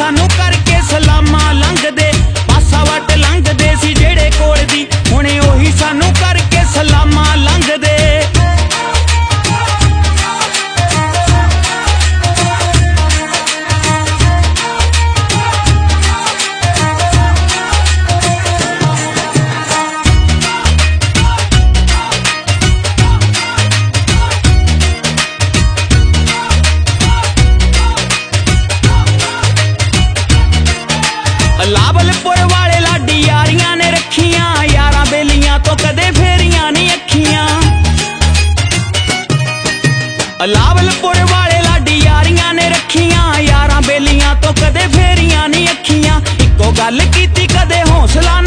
सानू करके सलामा लंघदे, पासा वट लंघदे सी जेड़े कोल दी, हुणे ओही सानू करके सलामा लंघदे। लावलपुर वाले लाडी यारियां ने रखियां, यारां बेलियां तो कदे फेरियां नहीं अखियां। लावलपुर वाले लाडी यारियां ने रखियां, यारां बेलियां तो कदे फेरियां नहीं अखियां। इको गल कीती कदे हौसला